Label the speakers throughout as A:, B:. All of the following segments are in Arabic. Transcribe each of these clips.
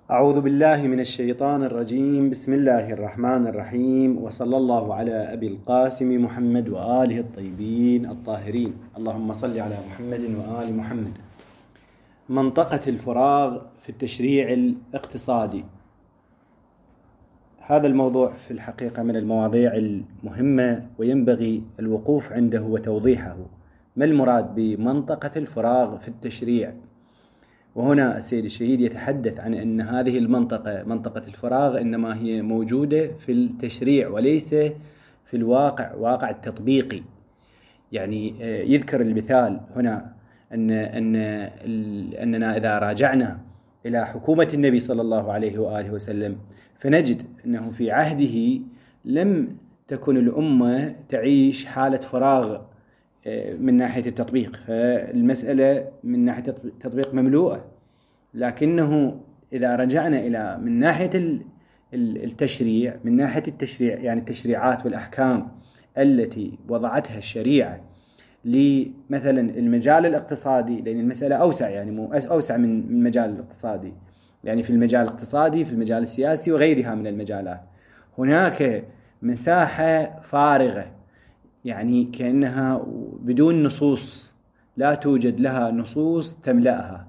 A: أعوذ بالله من الشيطان الرجيم. بسم الله الرحمن الرحيم، وصلى الله على أبي القاسم محمد وآله الطيبين الطاهرين. اللهم صل على محمد وآل محمد. منطقة الفراغ في التشريع الاقتصادي. هذا الموضوع في الحقيقة من المواضيع المهمة وينبغي الوقوف عنده وتوضيحه. ما المراد بمنطقة الفراغ في التشريع؟ وهنا السيد الشهيد يتحدث عن أن هذه المنطقة، منطقة الفراغ، إنما هي موجودة في التشريع وليس في الواقع، واقع التطبيقي. يعني يذكر المثال هنا أننا إذا راجعنا إلى حكومة النبي صلى الله عليه وآله وسلم فنجد أنه في عهده لم تكن الأمة تعيش حالة فراغ من ناحية التطبيق، فالمسألة من ناحية التطبيق مملوءة. لكنه إذا رجعنا إلى من ناحية التشريع، من ناحية التشريع يعني التشريعات والأحكام التي وضعتها الشريعة لمثلا المجال الاقتصادي، لأن المسألة أوسع، يعني أوسع من المجال الاقتصادي، يعني في المجال الاقتصادي، في المجال السياسي وغيرها من المجالات هناك مساحة فارغة، يعني كأنها بدون نصوص، لا توجد لها نصوص تملأها،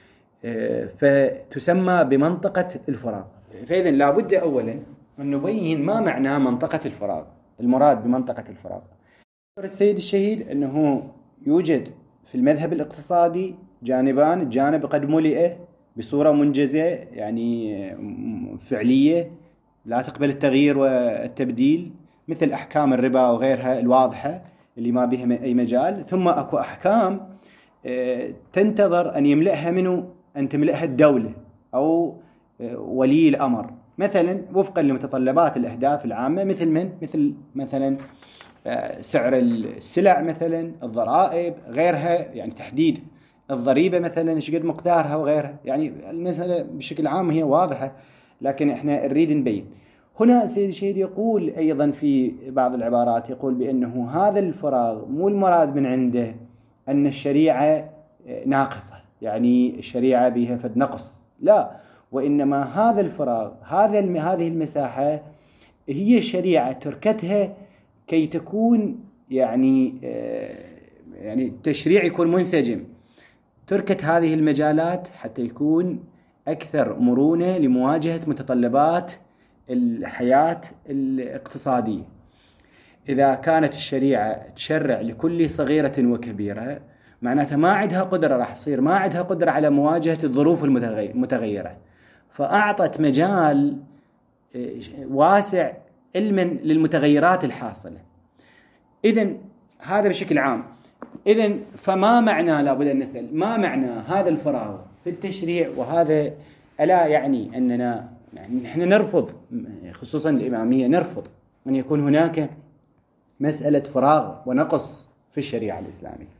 A: فتسمى بمنطقة الفراغ. فإذا لابد أولا أن نبين ما معنى منطقة الفراغ، المراد بمنطقة الفراغ. السيد الشهيد أنه يوجد في المذهب الاقتصادي جانبان: الجانب قد ملئ بصورة منجزة، يعني فعلية لا تقبل التغيير والتبديل، مثل أحكام الربا وغيرها الواضحة اللي ما بها أي مجال. ثم أكو أحكام تنتظر أن يملأها منه، أن تملأها الدولة أو ولي الأمر، مثلا وفقا لمتطلبات الأهداف العامة، مثل مثلا سعر السلع، مثلا الضرائب، غيرها، يعني تحديد الضريبة مثلا ايش قد مقدارها وغيرها. يعني المسألة بشكل عام هي واضحة، لكن احنا نريد نبين. هنا السيد الشهيد يقول أيضا في بعض العبارات، يقول بأنه هذا الفراغ مو المراد من عنده أن الشريعة ناقصة، يعني الشريعة بها فد نقص، لا، وإنما هذا الفراغ، هذه المساحة هي الشريعة تركتها كي تكون يعني التشريع يكون منسجم. تركت هذه المجالات حتى يكون أكثر مرونة لمواجهة متطلبات الحياة الاقتصادية. إذا كانت الشريعة تشرع لكل صغيرة وكبيرة، معناتها ما عندها قدرة، راح يصير ما عندها قدرة على مواجهة الظروف المتغيرة، فأعطت مجال واسع علما للمتغيرات الحاصلة. إذن هذا بشكل عام. إذن فما معنى، لابد أن نسأل، ما معنى هذا الفراغ في التشريع؟ وهذا ألا يعني أننا نحن نرفض، خصوصا الإمامية، نرفض أن يكون هناك مسألة فراغ ونقص في الشريعة الإسلامية.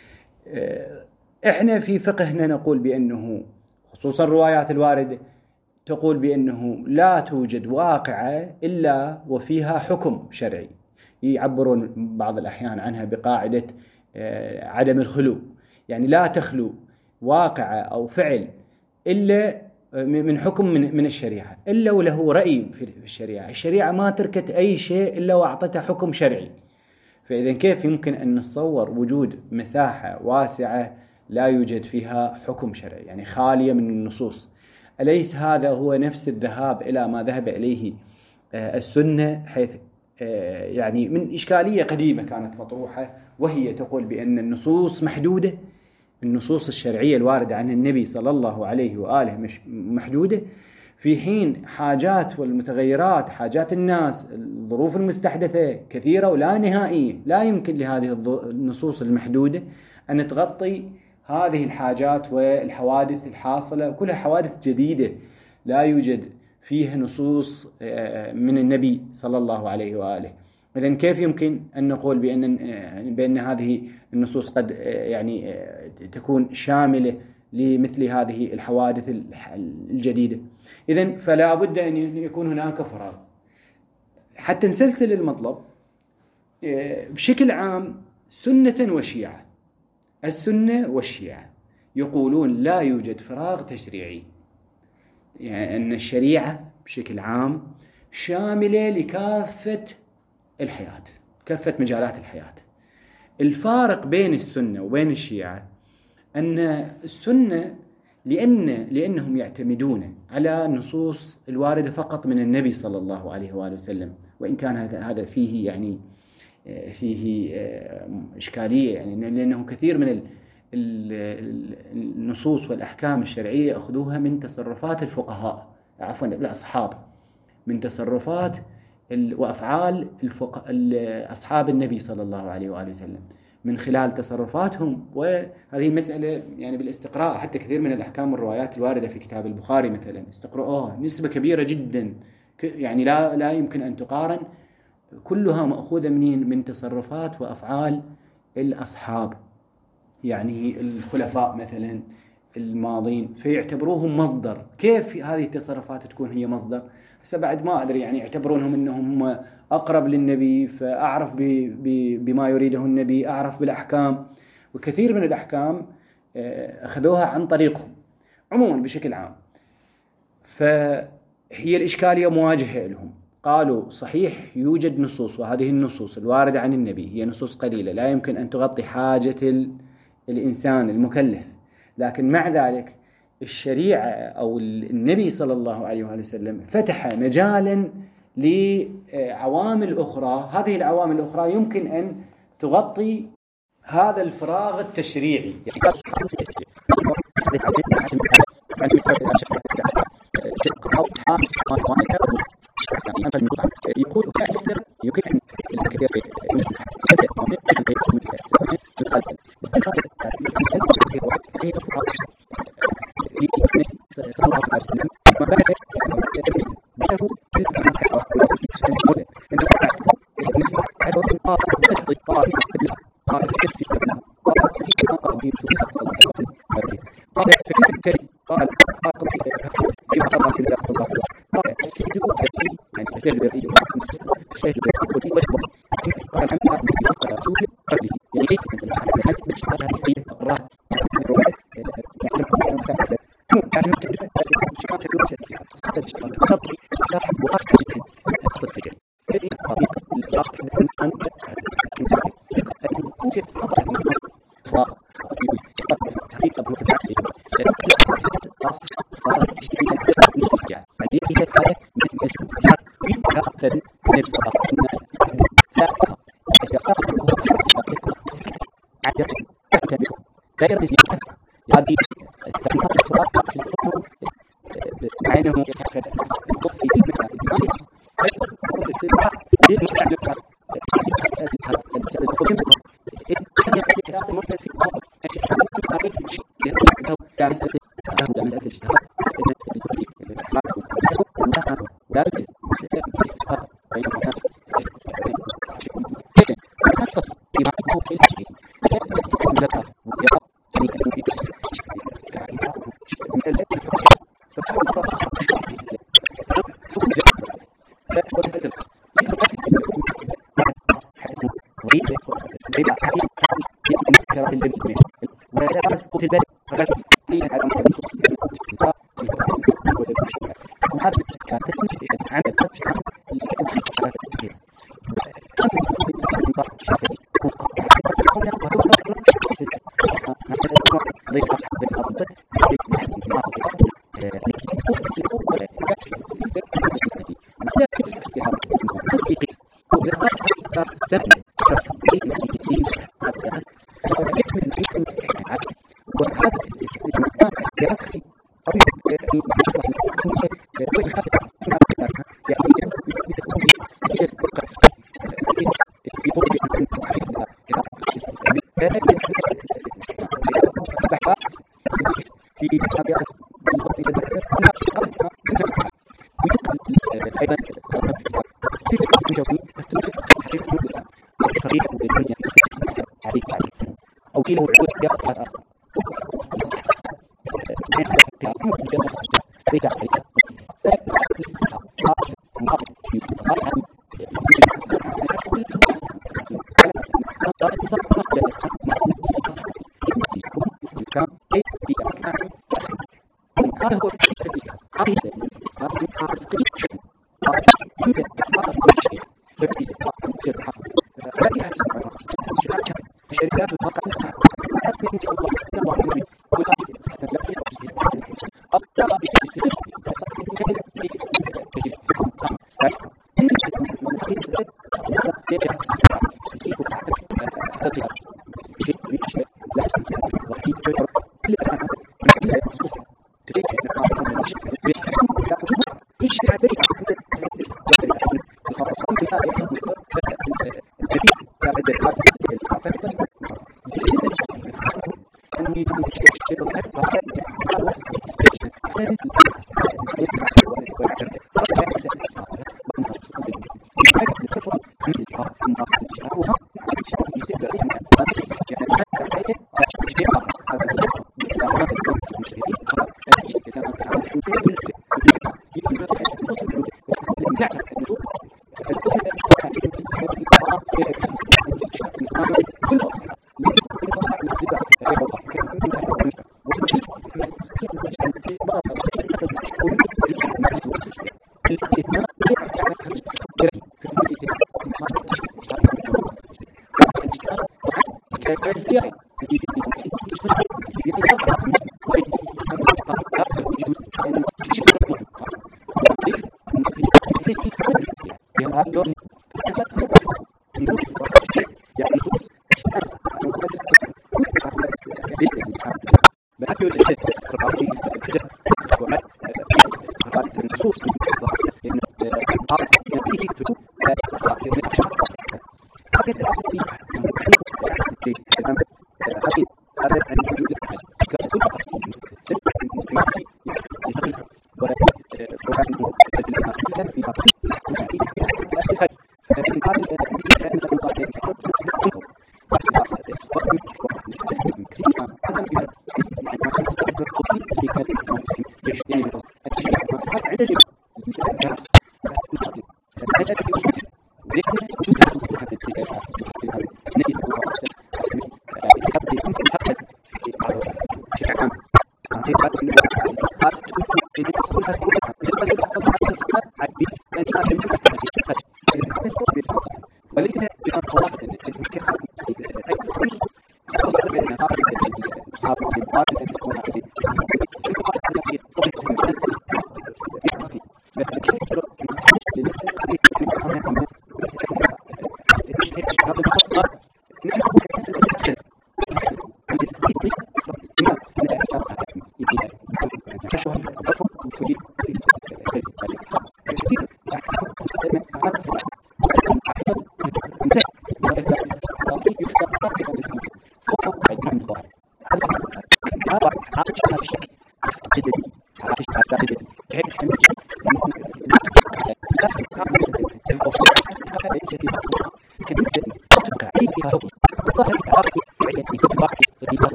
A: إحنا في فقهنا نقول بأنه، خصوصا الروايات الواردة تقول بأنه لا توجد واقعة إلا وفيها حكم شرعي، يعبرون بعض الأحيان عنها بقاعدة عدم الخلو، يعني لا تخلو واقعة أو فعل إلا من حكم من الشريعة، إلا وله رأي في الشريعة. الشريعة ما تركت أي شيء إلا وأعطتها حكم شرعي. فإذا كيف يمكن أن نتصور وجود مساحة واسعة لا يوجد فيها حكم شرعي، يعني خالية من النصوص؟ أليس هذا هو نفس الذهاب إلى ما ذهب إليه السنة، حيث يعني من إشكالية قديمة كانت مطروحة، وهي تقول بأن النصوص محدودة، النصوص الشرعية الواردة عن النبي صلى الله عليه وآله محدودة، في حين حاجات والمتغيرات، حاجات الناس، الظروف المستحدثة كثيرة ولا نهائية. لا يمكن لهذه النصوص المحدودة أن تغطي هذه الحاجات والحوادث الحاصلة، وكلها حوادث جديدة لا يوجد فيها نصوص من النبي صلى الله عليه وآله. إذن كيف يمكن أن نقول بأن هذه النصوص قد يعني تكون شاملة لمثل هذه الحوادث الجديدة؟ إذن فلا بد أن يكون هناك فراغ. حتى نسلسل المطلب بشكل عام، سنة وشيعة، السنة والشيعة يقولون لا يوجد فراغ تشريعي، يعني أن الشريعة بشكل عام شاملة لكافة الحياة، كافة مجالات الحياة. الفارق بين السنة وبين الشيعة أن السنة لأنهم يعتمدون على النصوص الواردة فقط من النبي صلى الله عليه وآله وسلم، وإن كان هذا فيه يعني فيه إشكالية، يعني لأنه كثير من النصوص والأحكام الشرعية أخذوها من تصرفات الفقهاء، عفوا الأصحاب، من تصرفات وأفعال أصحاب النبي صلى الله عليه وآله وسلم من خلال تصرفاتهم. وهذه مسألة يعني بالاستقراء حتى كثير من الأحكام والروايات الواردة في كتاب البخاري مثلا استقرأوها، نسبة كبيرة جدا يعني لا يمكن أن تقارن، كلها مأخوذة من تصرفات وأفعال الأصحاب، يعني الخلفاء مثلا الماضين، فيعتبروهم مصدر. كيف هذه التصرفات تكون هي مصدر؟ هسه بعد ما أدري، يعني يعتبرونهم أنهم هم أقرب للنبي، فأعرف بما يريده النبي، أعرف بالأحكام، وكثير من الأحكام أخذوها عن طريقهم عموما بشكل عام. فهي الإشكالية مواجهة لهم. قالوا صحيح يوجد نصوص، وهذه النصوص الواردة عن النبي هي نصوص قليلة لا يمكن أن تغطي حاجة الإنسان المكلف، لكن مع ذلك الشريعة أو النبي صلى الله عليه وسلم فتح مجالا لعوامل أخرى، هذه العوامل الأخرى يمكن أن تغطي هذا الفراغ التشريعي. يقول يمكن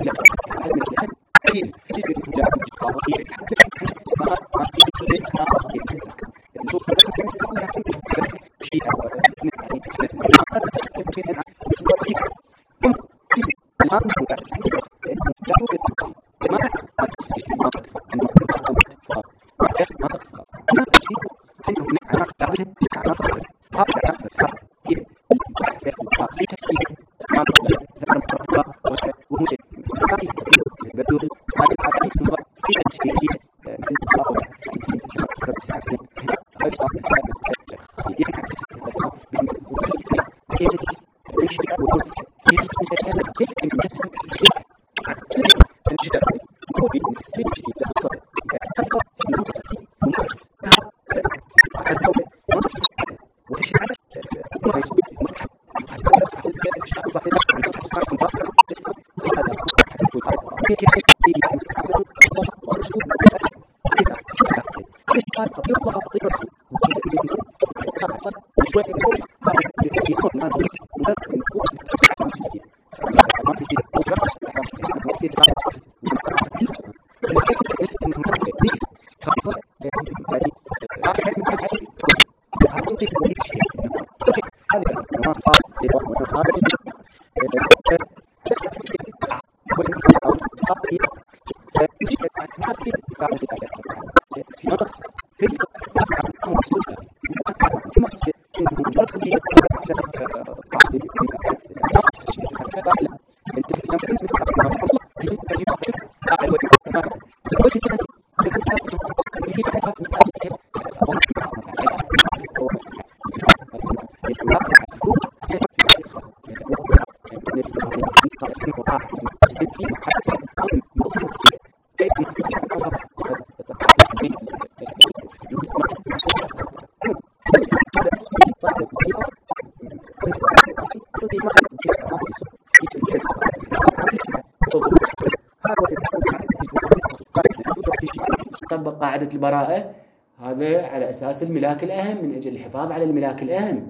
B: طبق قاعدة البراءة هذا على أساس الملاك الأهم، من أجل الحفاظ على الملاك الأهم.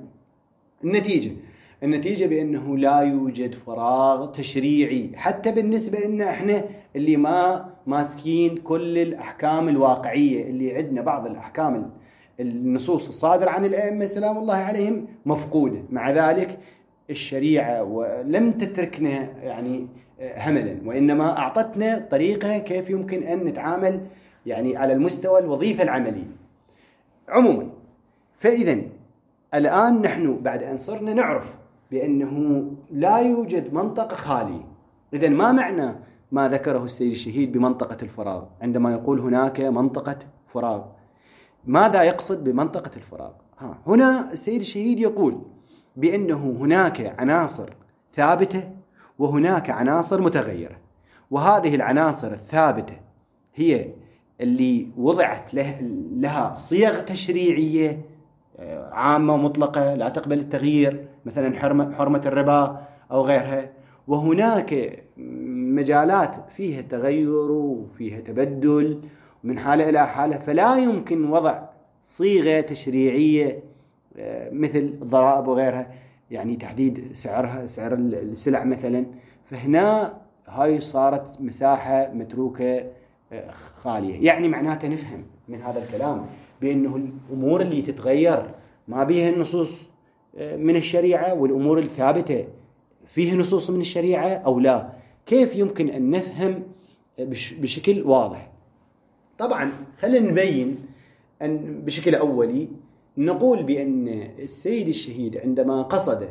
A: النتيجة بأنه لا يوجد فراغ تشريعي، حتى بالنسبة إن إحنا اللي ما ماسكين كل الأحكام الواقعية، اللي عندنا بعض الأحكام النصوص الصادرة عن الأئمة سلام الله عليهم مفقودة. مع ذلك الشريعة ولم تتركنا يعني هملا، وإنما أعطتنا طريقة كيف يمكن أن نتعامل يعني على المستوى الوظيفة العملية عموما. فإذا الآن نحن بعد أن صرنا نعرف بأنه لا يوجد منطقة خالية، إذا ما معنى ما ذكره السيد الشهيد بمنطقة الفراغ؟ عندما يقول هناك منطقة فراغ، ماذا يقصد بمنطقة الفراغ؟ هنا السيد الشهيد يقول بأنه هناك عناصر ثابتة وهناك عناصر متغيرة، وهذه العناصر الثابتة هي اللي وضعت لها صيغ تشريعية عامة مطلقة لا تقبل التغيير، مثلا حرمة الربا أو غيرها، وهناك مجالات فيها تغير وفيها تبدل من حالة إلى حالة، فلا يمكن وضع صيغة تشريعية مثل الضرائب وغيرها، يعني تحديد سعرها، سعر السلع مثلا. فهنا هاي صارت مساحة متروكة خالية. يعني معناته نفهم من هذا الكلام بأنه الأمور اللي تتغير ما بيها النصوص من الشريعة، والأمور الثابتة فيه نصوص من الشريعة أو لا. كيف يمكن أن نفهم بشكل واضح؟ طبعا خلينا نبين أن بشكل أولي نقول بأن السيد الشهيد عندما قصد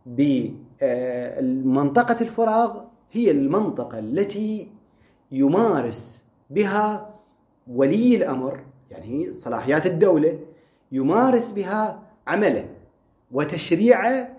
A: بمنطقة الفراغ هي المنطقة التي يمارس بها ولي الأمر، يعني صلاحيات الدولة، يمارس بها عمله وتشريعه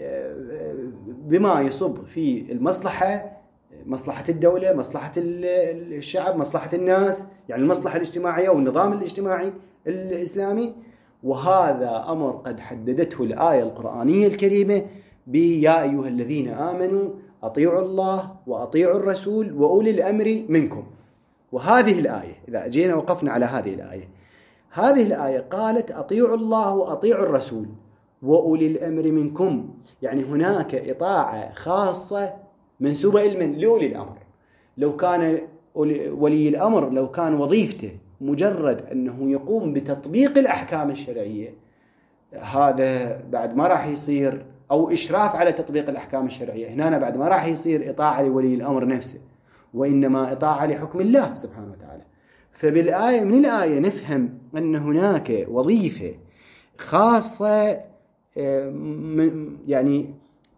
A: بما يصب في المصلحة، مصلحة الدولة، مصلحة الشعب، مصلحة الناس، يعني المصلحة الاجتماعية والنظام الاجتماعي الإسلامي. وهذا أمر قد حددته الآية القرآنية الكريمة بيا أيها الذين آمنوا أطيعوا الله وأطيعوا الرسول وأولي الأمر منكم. وهذه الآية إذا جينا وقفنا على هذه الآية، هذه الآية قالت أطيعوا الله وأطيعوا الرسول وأولي الأمر منكم، يعني هناك إطاعة خاصة منسوبة لمن؟ لأولي الأمر. لو كان ولي الأمر لو كان وظيفته مجرد أنه يقوم بتطبيق الأحكام الشرعية، هذا بعد ما راح يصير، أو إشراف على تطبيق الأحكام الشرعية، هنا بعد ما راح يصير إطاعة لولي الأمر نفسه، وإنما إطاعة لحكم الله سبحانه وتعالى. فبالآية من الآية نفهم أن هناك وظيفة خاصة يعني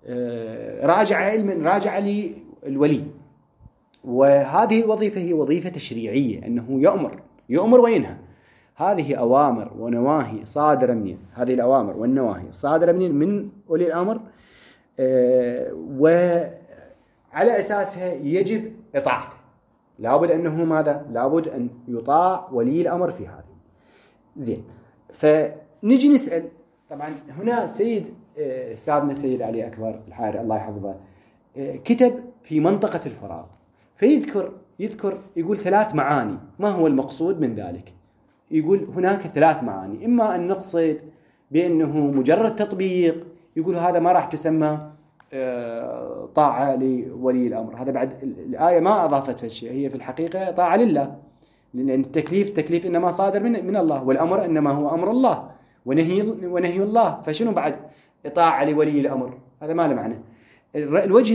A: راجعة للولي، وهذه الوظيفة هي وظيفة تشريعية، أنه يؤمر وينهى. هذه أوامر ونواهي صادرة من هذه الأوامر والنواهي صادرة من ولي الأمر، وعلى أساسها يجب إطاعته. لابد أنه ماذا؟ لابد أن يطاع ولي الأمر في هذه. زين، فنجي نسأل. طبعا هنا أستاذنا سيد علي أكبر الحاري الله يحفظه كتب في منطقة الفراغ، فيذكر يقول 3 معاني. ما هو المقصود من ذلك؟ يقول هناك 3 معاني. إما أن نقصد بأنه مجرد تطبيق، يقول هذا ما راح تسمى طاعة لولي الأمر، هذا بعد الآية ما أضافت شيء، هي في الحقيقة طاعة لله، لأن التكليف إنما صادر من الله، والأمر إنما هو أمر الله ونهي الله، فشنو بعد طاعة لولي الأمر؟ هذا ما له معنى. الوجه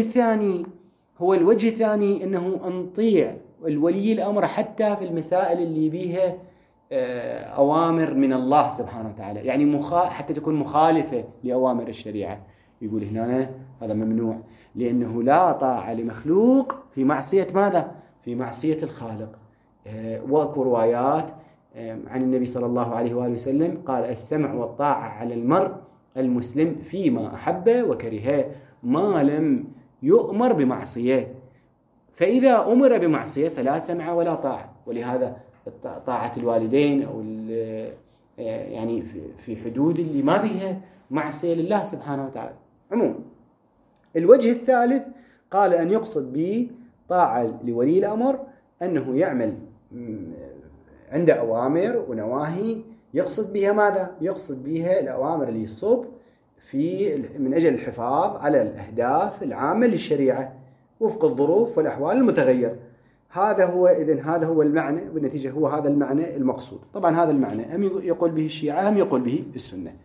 A: الثاني أنه نطيع الولي الأمر حتى في المسائل اللي بيها أوامر من الله سبحانه وتعالى، يعني حتى تكون مخالفة لأوامر الشريعة. يقول هنا هذا ممنوع، لأنه لا طاعة لمخلوق في معصية ماذا؟ في معصية الخالق. واكو روايات عن النبي صلى الله عليه وآله وسلم قال: السمع والطاعة على المرء المسلم فيما أحب وكره ما لم يؤمر بمعصية، فإذا أمر بمعصية فلا سمع ولا طاعة. ولهذا طاعة الوالدين أو يعني في حدود اللي ما بها معصية لله سبحانه وتعالى. عموما الوجه الثالث قال أن يقصد به طاعة لولي الأمر أنه يعمل عنده أوامر ونواهي، يقصد بها ماذا؟ يقصد بها الأوامر اللي يصب من أجل الحفاظ على الأهداف العامة للشريعة وفق الظروف والأحوال المتغيرة. هذا هو المعنى، والنتيجة هو هذا المعنى المقصود. طبعا هذا المعنى هم يقول به الشيعة، هم يقول به السنة.